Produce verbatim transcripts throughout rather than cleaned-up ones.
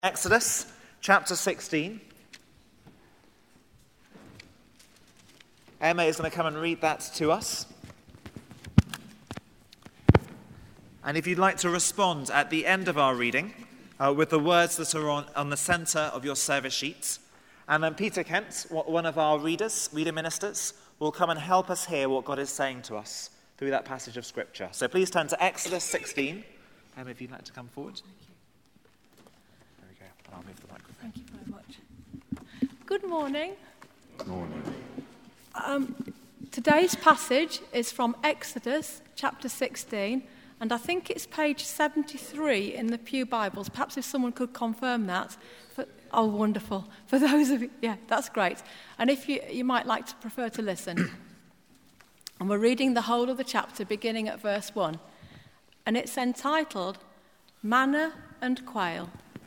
Exodus chapter sixteen. Emma is going to come and read that to us. And if you'd like to respond at the end of our reading uh, with the words that are on, on the centre of your service sheets, and then Peter Kent, one of our readers, reader ministers, will come and help us hear what God is saying to us through that passage of Scripture. So please turn to Exodus sixteen. Emma, if you'd like to come forward. There we go. And I'll move the microphone. Thank you very much. Good morning. Good morning. Um, today's passage is from Exodus chapter sixteen, and I think it's page seventy-three in the Pew Bibles. Perhaps if someone could confirm that. For, oh, wonderful. For those of you, yeah, that's great. And if you, you might like to prefer to listen. And we're reading the whole of the chapter beginning at verse one. And it's entitled, Manna and Quail.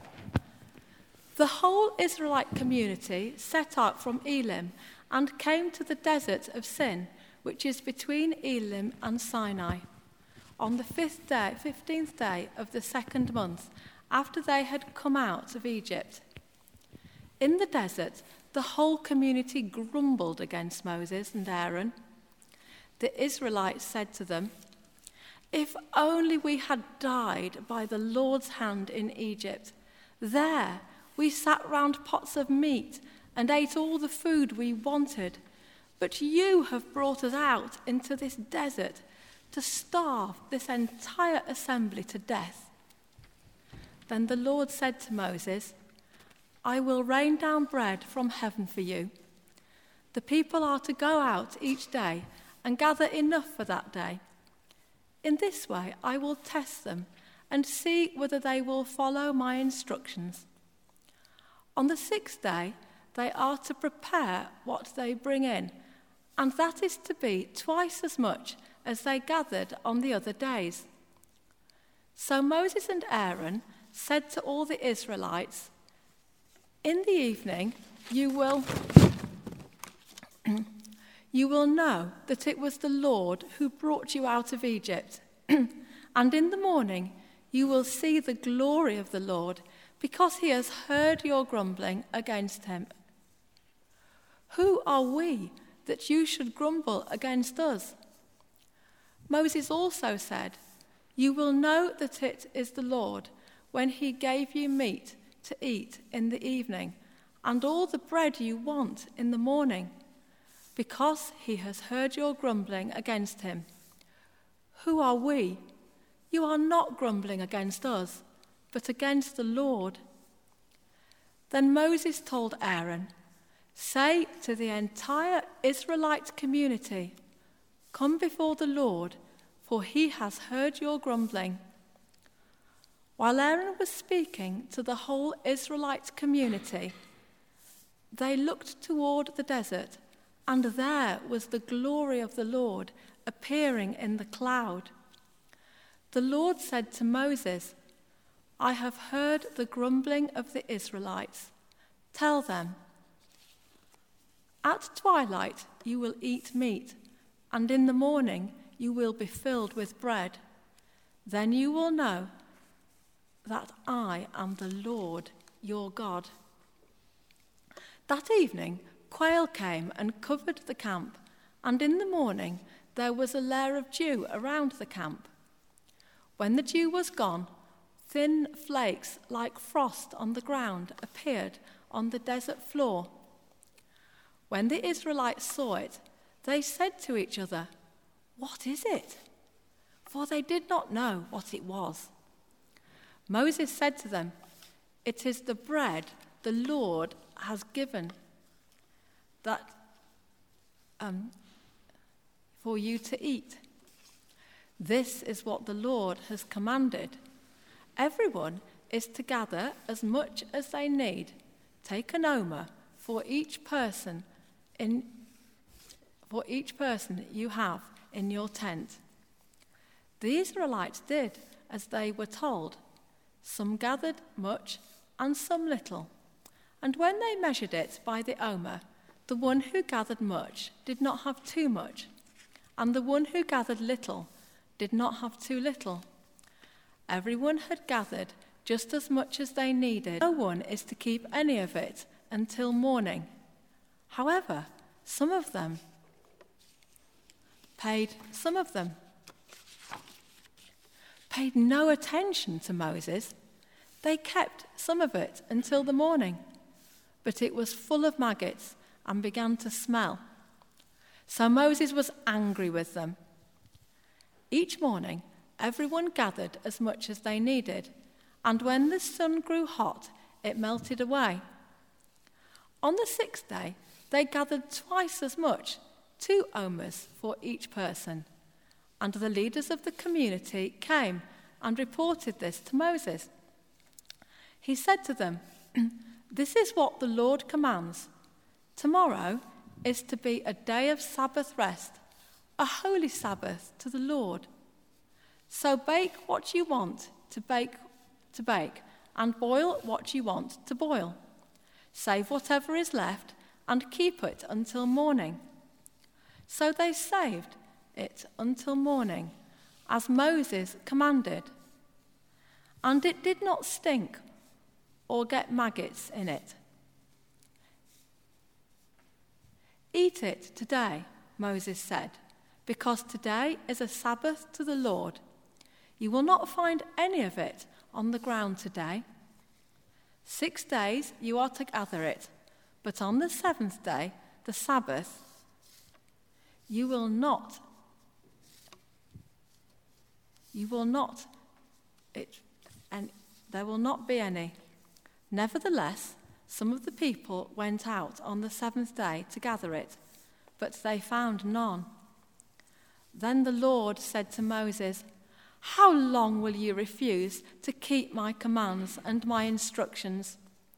The whole Israelite community set out from Elim and came to the desert of Sin, which is between Elim and Sinai, on the fifth day, fifteenth day of the second month, after they had come out of Egypt. In the desert, the whole community grumbled against Moses and Aaron. The Israelites said to them, "If only we had died by the Lord's hand in Egypt. There we sat round pots of meat and ate all the food we wanted. But you have brought us out into this desert to starve this entire assembly to death." Then the Lord said to Moses, "I will rain down bread from heaven for you. The people are to go out each day and gather enough for that day. In this way I will test them and see whether they will follow my instructions. On the sixth day they are to prepare what they bring in, and that is to be twice as much as they gathered on the other days." So Moses and Aaron said to all the Israelites, "In the evening you will you will know that it was the Lord who brought you out of Egypt, and in the morning you will see the glory of the Lord, because he has heard your grumbling against him. Who are we that you should grumble against us?" Moses also said, "You will know that it is the Lord when he gave you meat to eat in the evening and all the bread you want in the morning, because he has heard your grumbling against him. Who are we? You are not grumbling against us, but against the Lord." Then Moses told Aaron, "Say to the entire Israelite community, 'Come before the Lord, for he has heard your grumbling.'" While Aaron was speaking to the whole Israelite community, they looked toward the desert, and there was the glory of the Lord appearing in the cloud. The Lord said to Moses, "I have heard the grumbling of the Israelites. Tell them, at twilight you will eat meat, and in the morning you will be filled with bread. Then you will know that I am the Lord your God." That evening quail came and covered the camp, and in the morning there was a layer of dew around the camp. When the dew was gone, thin flakes like frost on the ground appeared on the desert floor. When the Israelites saw it, they said to each other, "What is it?" For they did not know what it was. Moses said to them, "It is the bread the Lord has given that um, for you to eat. This is what the Lord has commanded. Everyone is to gather as much as they need. Take an omer for each person in for each person you have in your tent." The Israelites did as they were told. Some gathered much and some little. And when they measured it by the omer, the one who gathered much did not have too much, and the one who gathered little did not have too little. Everyone had gathered just as much as they needed. No one is to keep any of it until morning. However, some of them paid some of them paid no attention to Moses. They kept some of it until the morning, but it was full of maggots and began to smell. So Moses was angry with them. Each morning, everyone gathered as much as they needed, and when the sun grew hot, it melted away. On the sixth day, they gathered twice as much, two omers for each person. And the leaders of the community came and reported this to Moses. He said to them, "This is what the Lord commands. Tomorrow is to be a day of Sabbath rest, a holy Sabbath to the Lord. So bake what you want to bake, to bake, and boil what you want to boil. Save whatever is left and keep it until morning." So they saved it until morning, as Moses commanded. And it did not stink or get maggots in it. "Eat it today," Moses said, "because today is a Sabbath to the Lord. You will not find any of it on the ground today. Six days you are to gather it, but on the seventh day, the Sabbath, you will not, you will not, it, and there will not be any." Nevertheless, some of the people went out on the seventh day to gather it, but they found none. Then the Lord said to Moses, "How long will you refuse to keep my commands and my instructions?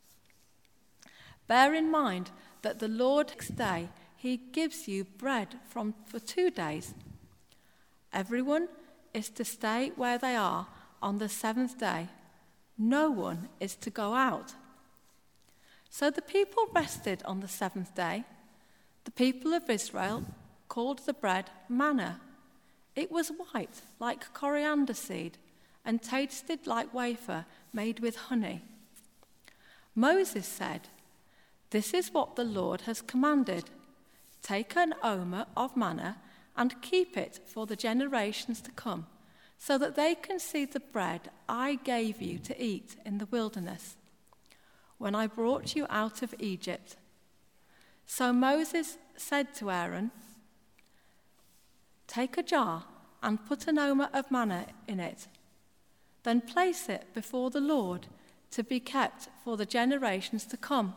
Bear in mind that the Lord next day he gives you bread from for two days. Everyone is to stay where they are on the seventh day. No one is to go out." So the people rested on the seventh day. The people of Israel called the bread manna. It was white like coriander seed and tasted like wafer made with honey. Moses said, "This is what the Lord has commanded. Take an omer of manna and keep it for the generations to come, so that they can see the bread I gave you to eat in the wilderness, when I brought you out of Egypt." So Moses said to Aaron, "Take a jar and put an omer of manna in it. Then place it before the Lord to be kept for the generations to come."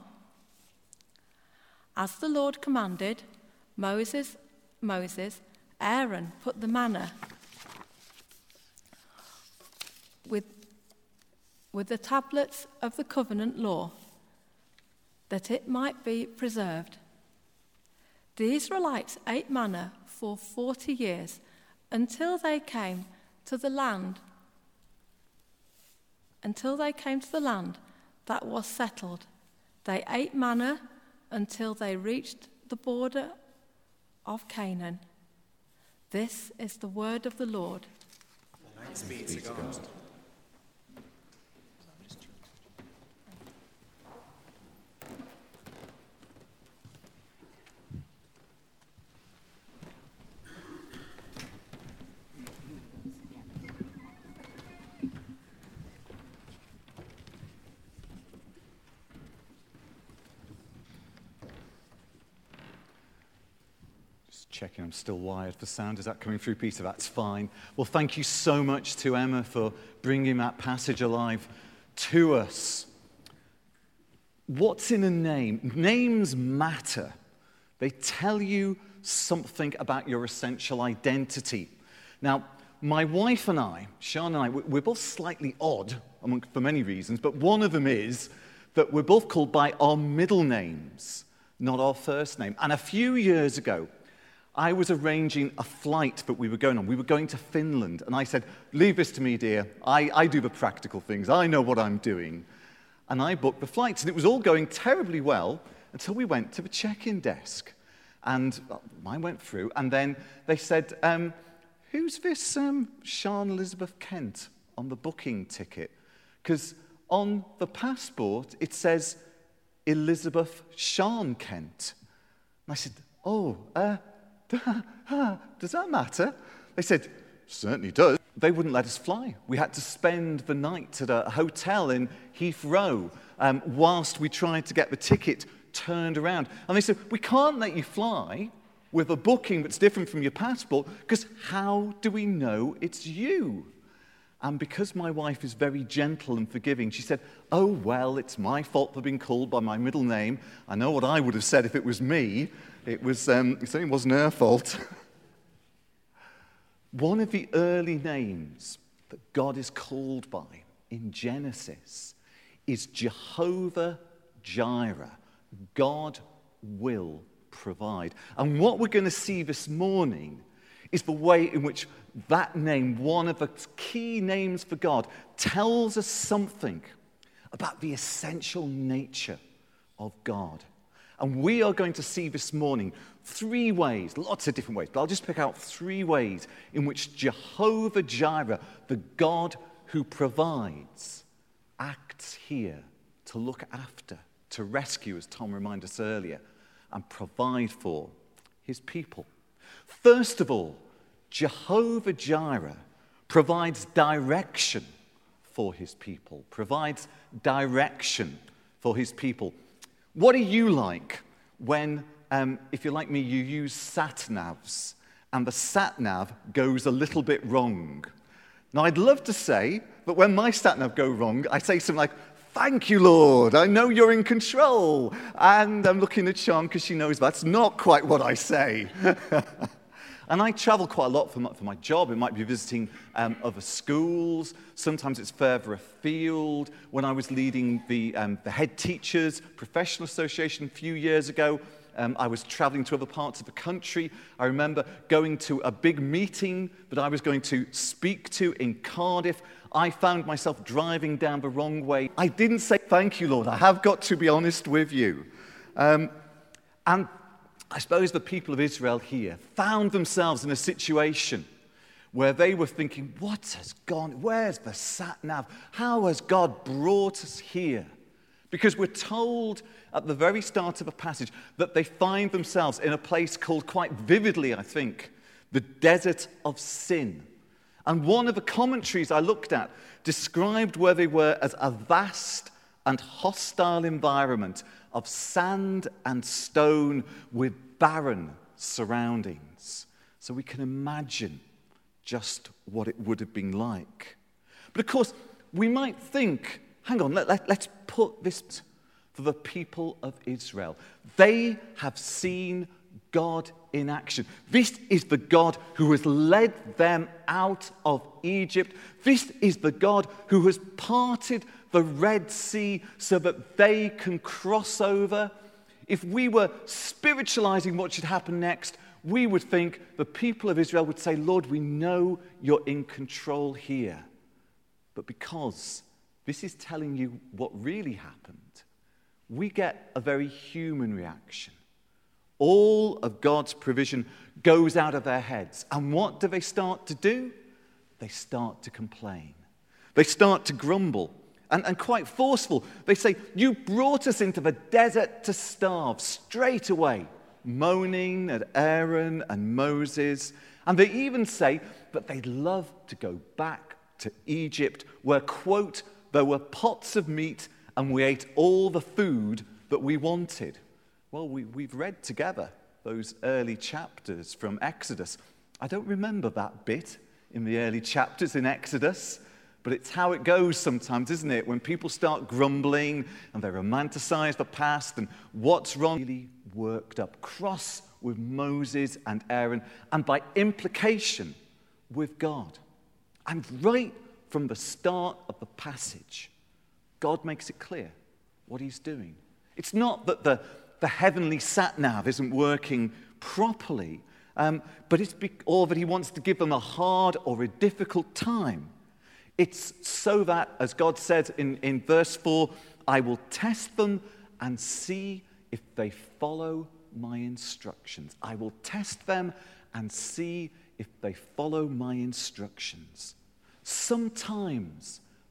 As the Lord commanded, Moses, Moses, Aaron put the manna with, with the tablets of the covenant law, that it might be preserved. The Israelites ate manna for forty years until they came to the land, until they came to the land that was settled. They ate manna until they reached the border of Canaan. This is the word of the Lord. Thanks be to God. Checking I'm still wired for sound. Is that coming through, Peter? That's fine. Well, thank you so much to Emma for bringing that passage alive to us. What's in a name? Names matter. They tell you something about your essential identity. Now, my wife and I, Sean and I, we're both slightly odd among, for many reasons, but one of them is that we're both called by our middle names, not our first name. And a few years ago, I was arranging a flight that we were going on. We were going to Finland, and I said, "Leave this to me, dear. I, I do the practical things. I know what I'm doing." And I booked the flights, and it was all going terribly well until we went to the check-in desk. And well, I went through, and then they said, um, "Who's this um, Sean Elizabeth Kent on the booking ticket? Because on the passport, it says Elizabeth Sean Kent. And I said, oh, uh, does that matter? They said, certainly does. They wouldn't let us fly. We had to spend the night at a hotel in Heathrow um, whilst we tried to get the ticket turned around. And they said, we can't let you fly with a booking that's different from your passport, because how do we know it's you? And because my wife is very gentle and forgiving, she said, oh, well, it's my fault for being called by my middle name. I know what I would have said if it was me. It was, um, it certainly wasn't her fault. One of the early names that God is called by in Genesis is Jehovah Jireh. God will provide. And what we're going to see this morning is the way in which that name, one of the key names for God, tells us something about the essential nature of God. And we are going to see this morning three ways, lots of different ways, but I'll just pick out three ways in which Jehovah Jireh, the God who provides, acts here to look after, to rescue, as Tom reminded us earlier, and provide for his people. First of all, Jehovah Jireh provides direction for his people, provides direction for his people. What are you like when, um, if you're like me, you use sat-navs and the sat-nav goes a little bit wrong? Now, I'd love to say that when my sat-nav go wrong, I say something like, thank you, Lord, I know you're in control. And I'm looking at Sean because she knows that's not quite what I say. And I travel quite a lot for my, for my job. It might be visiting um, other schools. Sometimes it's further afield. When I was leading the, um, the head teachers professional association a few years ago, um, I was traveling to other parts of the country. I remember going to a big meeting that I was going to speak to in Cardiff. I found myself driving down the wrong way. I didn't say, thank you, Lord. I have got to be honest with you. Um, and I suppose the people of Israel here found themselves in a situation where they were thinking, what has gone, where's the sat-nav? How has God brought us here? Because we're told at the very start of a passage that they find themselves in a place called, quite vividly, I think, the desert of sin. And one of the commentaries I looked at described where they were as a vast and hostile environment of sand and stone with barren surroundings. So we can imagine just what it would have been like. But of course, we might think, hang on, let, let, let's put this for the people of Israel. They have seen God in action. This is the God who has led them out of Egypt. This is the God who has parted the Red Sea so that they can cross over. If we were spiritualizing what should happen next, we would think the people of Israel would say, Lord, we know you're in control here. But because this is telling you what really happened, we get a very human reaction. All of God's provision goes out of their heads. And what do they start to do? They start to complain. They start to grumble. And, and quite forceful. They say, you brought us into the desert to starve straight away. Moaning at Aaron and Moses. And they even say that they'd love to go back to Egypt where, quote, there were pots of meat and we ate all the food that we wanted. Well, we, we've read together those early chapters from Exodus. I don't remember that bit in the early chapters in Exodus, but it's how it goes sometimes, isn't it? When people start grumbling and they romanticize the past and what's wrong, really worked up, cross with Moses and Aaron, and by implication with God. And right from the start of the passage, God makes it clear what he's doing. It's not that the, the heavenly sat-nav isn't working properly, um, but it's be- or that he wants to give them a hard or a difficult time. It's so that, as God says in, in verse four, I will test them and see if they follow my instructions. I will test them and see if they follow my instructions. Sometimes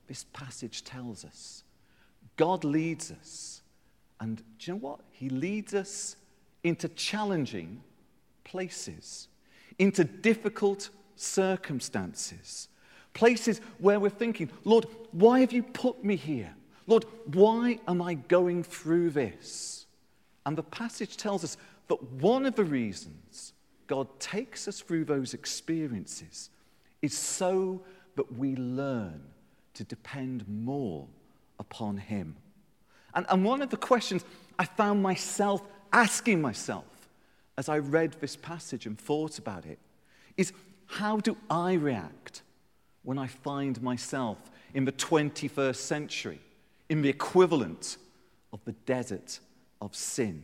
this passage tells us. God leads us. And do you know what? He leads us into challenging places, into difficult circumstances, places where we're thinking, Lord, why have you put me here? Lord, why am I going through this? And the passage tells us that one of the reasons God takes us through those experiences is so that we learn to depend more upon him. And, and one of the questions I found myself asking myself as I read this passage and thought about it is, how do I react when I find myself in the twenty-first century, in the equivalent of the desert of sin?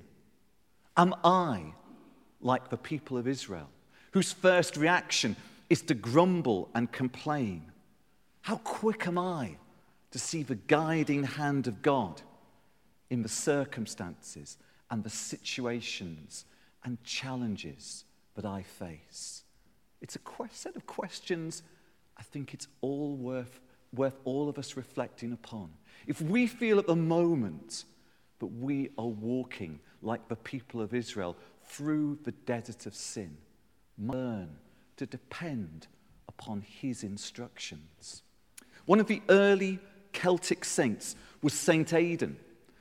Am I like the people of Israel, whose first reaction is to grumble and complain? How quick am I to see the guiding hand of God in the circumstances and the situations and challenges that I face? It's a que- set of questions I think it's all worth, worth all of us reflecting upon. If we feel at the moment that we are walking like the people of Israel through the desert of sin, learn to depend upon his instructions. One of the early Celtic saints was Saint Aidan,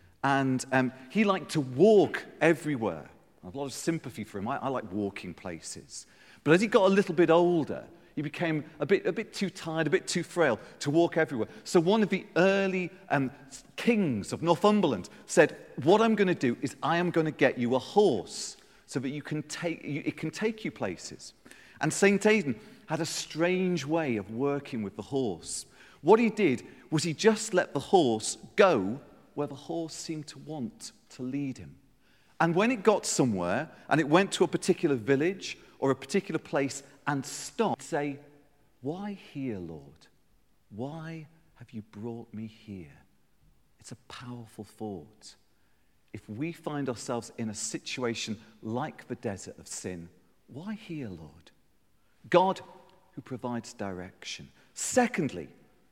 and um, he liked to walk everywhere. I have a lot of sympathy for him. I, I like walking places. But as he got a little bit older, he became a bit, a bit too tired, a bit too frail to walk everywhere. So one of the early um, kings of Northumberland said, what I'm going to do is I am going to get you a horse so that you can take, it can take you places. And Saint Aidan had a strange way of working with the horse. What he did was he just let the horse go where the horse seemed to want to lead him. And when it got somewhere, and it went to a particular village or a particular place and stopped, say, why here, Lord? Why have you brought me here? It's a powerful thought. If we find ourselves in a situation like the desert of sin, why here, Lord? God who provides direction. Secondly,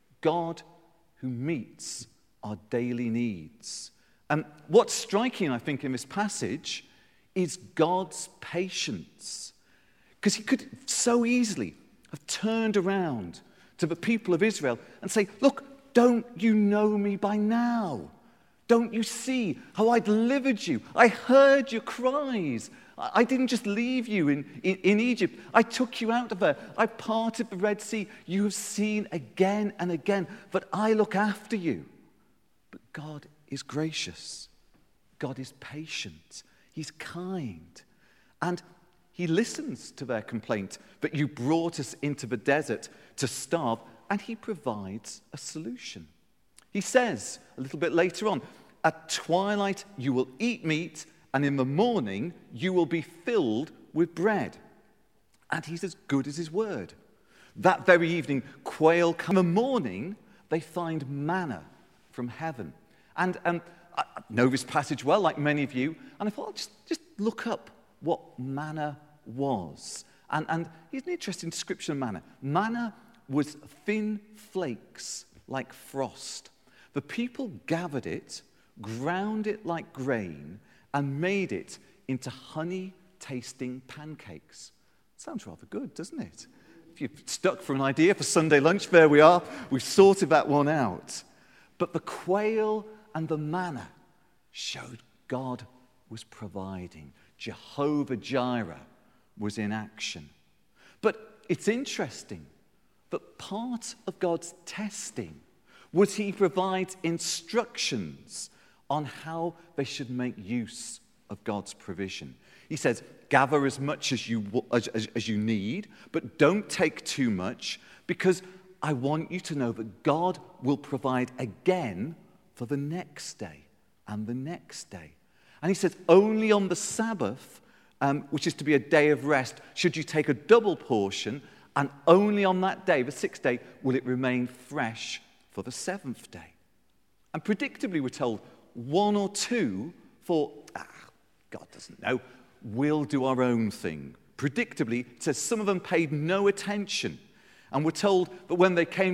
God who meets our daily needs. And what's striking, I think, in this passage is God's patience. Because he could so easily have turned around to the people of Israel and say, look, don't you know me by now? Don't you see how I delivered you? I heard your cries. I didn't just leave you in, in, in Egypt. I took you out of there. I parted the Red Sea. You have seen again and again that I look after you. But God is gracious. God is patient. He's kind. And he listens to their complaint that you brought us into the desert to starve, and he provides a solution. He says a little bit later on, at twilight you will eat meat, and in the morning you will be filled with bread. And he's as good as his word. That very evening, quail come. In the morning, they find manna from heaven. And um, I know this passage well, like many of you, and I thought, I'll just, just look up what manna was. And, and here's an interesting description of manna. Manna was thin flakes like frost. The people gathered it, ground it like grain, and made it into honey-tasting pancakes. Sounds rather good, doesn't it? If you're stuck for an idea for Sunday lunch, there we are. We've sorted that one out. But the quail and the manna showed God was providing. Jehovah-Jireh was in action. But it's interesting that part of God's testing was he provides instructions on how they should make use of God's provision. He says, gather as much as you, as, as, as you need, but don't take too much, because I want you to know that God will provide again for the next day and the next day. And he says, only on the Sabbath, um, which is to be a day of rest, should you take a double portion, and only on that day, the sixth day, will it remain fresh for the seventh day. And predictably, we're told, one or two for, ah, God doesn't know, we'll do our own thing. Predictably, it says some of them paid no attention. And we're told that when they came to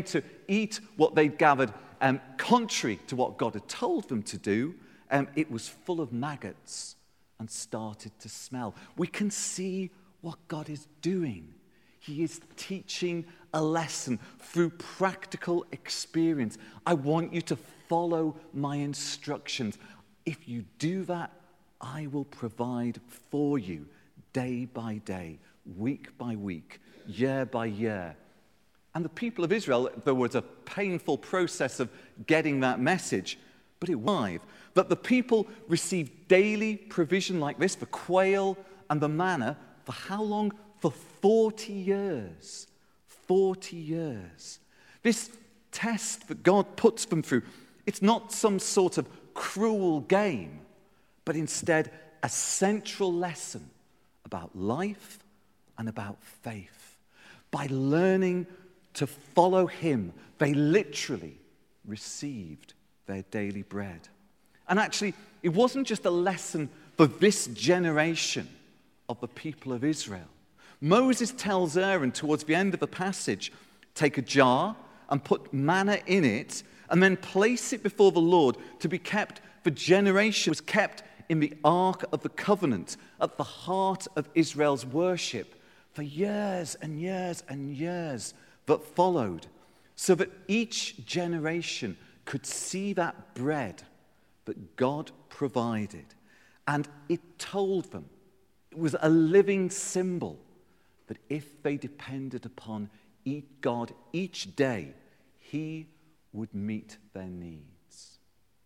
eat what they'd gathered, um, contrary to what God had told them to do, um, it was full of maggots and started to smell. We can see what God is doing. He is teaching a lesson through practical experience. I want you to follow my instructions. If you do that, I will provide for you day by day, week by week, year by year. And the people of Israel, there was a painful process of getting that message, but it was that the people received daily provision like this, the quail and the manna, for how long? For forty years. forty years. This test that God puts them through, it's not some sort of cruel game, but instead a central lesson about life and about faith. By learning to follow him, they literally received their daily bread. And actually, it wasn't just a lesson for this generation of the people of Israel. Moses tells Aaron towards the end of the passage, take a jar and put manna in it and then place it before the Lord to be kept for generations. It was kept in the Ark of the Covenant at the heart of Israel's worship for years and years and years that followed, so that each generation could see that bread that God provided. And it told them, it was a living symbol that if they depended upon God each day, he would meet their needs.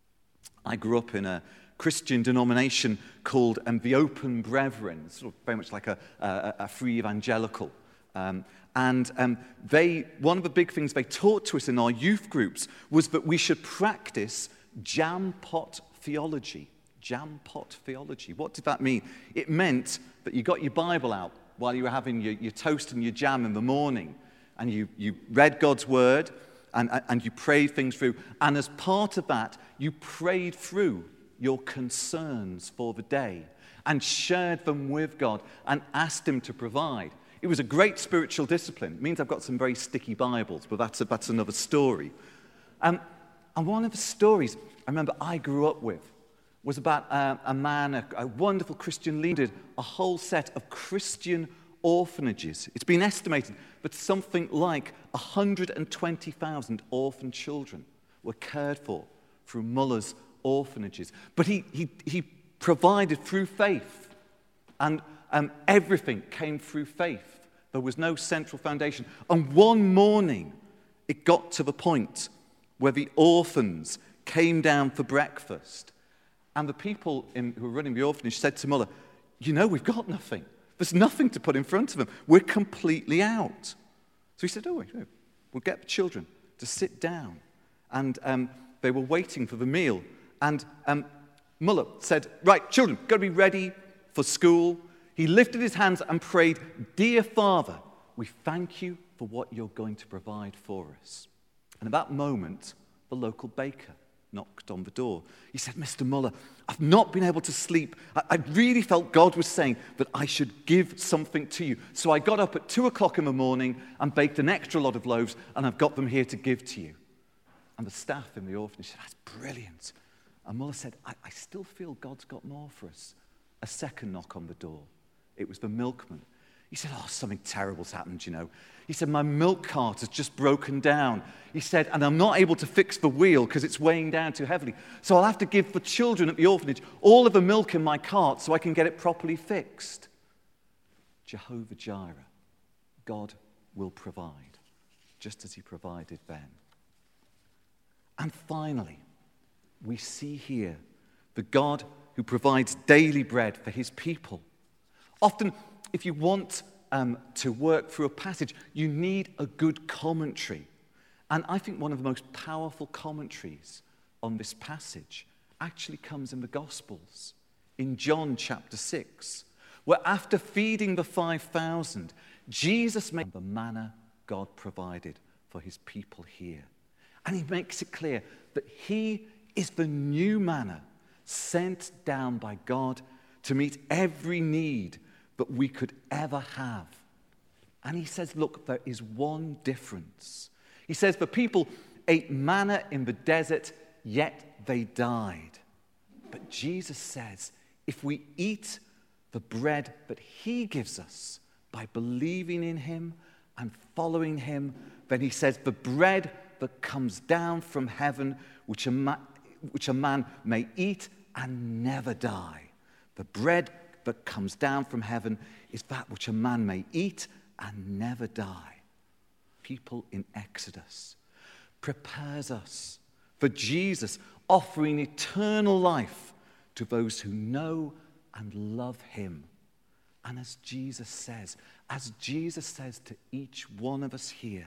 I grew up in a Christian denomination called um, the Open Brethren, sort of very much like a, a, a free evangelical. Um, and um, they, one of the big things they taught to us in our youth groups was that we should practice jam pot theology. Jam pot theology. What did that mean? It meant that you got your Bible out while you were having your, your toast and your jam in the morning, and you, you read God's word, and, and you prayed things through. And as part of that, you prayed through your concerns for the day and shared them with God and asked him to provide. It was a great spiritual discipline. It means I've got some very sticky Bibles, but that's, a, that's another story. Um, and one of the stories I remember I grew up with was about uh, a man, a, a wonderful Christian leader, a whole set of Christian orphanages. It's been estimated that something like one hundred twenty thousand orphan children were cared for through Muller's orphanages. But he, he, he provided through faith, and um, everything came through faith. There was no central foundation. And one morning, it got to the point where the orphans came down for breakfast. And the people in, who were running the orphanage said to Muller, you know, we've got nothing. There's nothing to put in front of them. We're completely out. So he said, oh, wait, we'll get the children to sit down. And um, they were waiting for the meal. And um, Muller said, right, children, got to be ready for school. He lifted his hands and prayed, dear Father, we thank you for what you're going to provide for us. And at that moment, the local baker knocked on the door. He said, Mister Muller, I've not been able to sleep. I, I really felt God was saying that I should give something to you. So I got up at two o'clock in the morning and baked an extra lot of loaves, and I've got them here to give to you. And the staff in the orphanage said, that's brilliant. And Muller said, I, I still feel God's got more for us. A second knock on the door. It was the milkman. He said, oh, something terrible's happened, you know. He said, my milk cart has just broken down. He said, and I'm not able to fix the wheel because it's weighing down too heavily. So I'll have to give the children at the orphanage all of the milk in my cart so I can get it properly fixed. Jehovah Jireh, God will provide, just as he provided then. And finally, we see here the God who provides daily bread for his people. Often, if you want um, to work through a passage, you need a good commentary. And I think one of the most powerful commentaries on this passage actually comes in the Gospels, in John chapter six, where after feeding the five thousand, Jesus made the manna God provided for his people here. And he makes it clear that he is the new manna sent down by God to meet every need that we could ever have. And he says, look, there is one difference. He says, the people ate manna in the desert, yet they died. But Jesus says, if we eat the bread that he gives us by believing in him and following him, then he says, the bread that comes down from heaven, which a, ma- which a man may eat and never die. The bread that comes down from heaven is that which a man may eat and never die. People in Exodus prepares us for Jesus offering eternal life to those who know and love him. And as Jesus says, as Jesus says to each one of us here,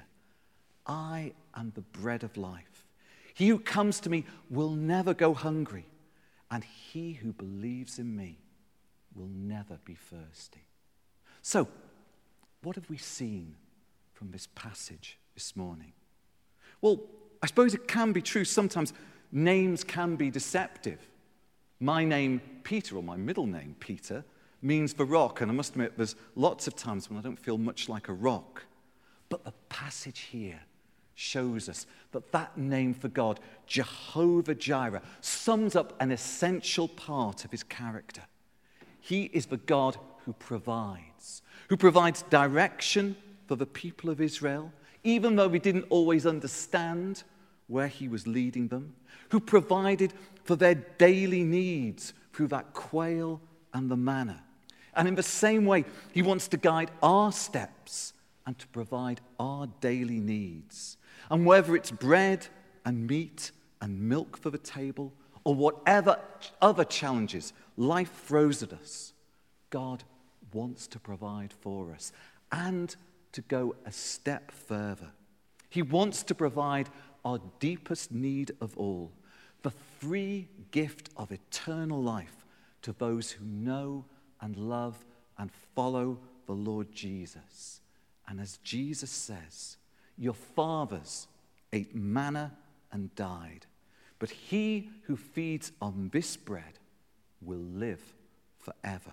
I am the bread of life. He who comes to me will never go hungry, and he who believes in me will never be thirsty. So, what have we seen from this passage this morning? Well, I suppose it can be true. Sometimes names can be deceptive. My name, Peter, or my middle name, Peter, means the rock. And I must admit, there's lots of times when I don't feel much like a rock. But the passage here shows us that that name for God, Jehovah Jireh, sums up an essential part of his character. He is the God who provides, who provides direction for the people of Israel, even though we didn't always understand where he was leading them, who provided for their daily needs through that quail and the manna. And in the same way, he wants to guide our steps and to provide our daily needs. And whether it's bread and meat and milk for the table, or whatever other challenges life throws at us, God wants to provide for us and to go a step further. He wants to provide our deepest need of all, the free gift of eternal life to those who know and love and follow the Lord Jesus. And as Jesus says, your fathers ate manna and died, but he who feeds on this bread will live forever.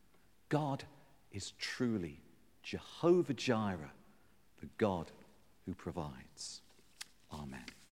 God is truly Jehovah Jireh, the God who provides. Amen.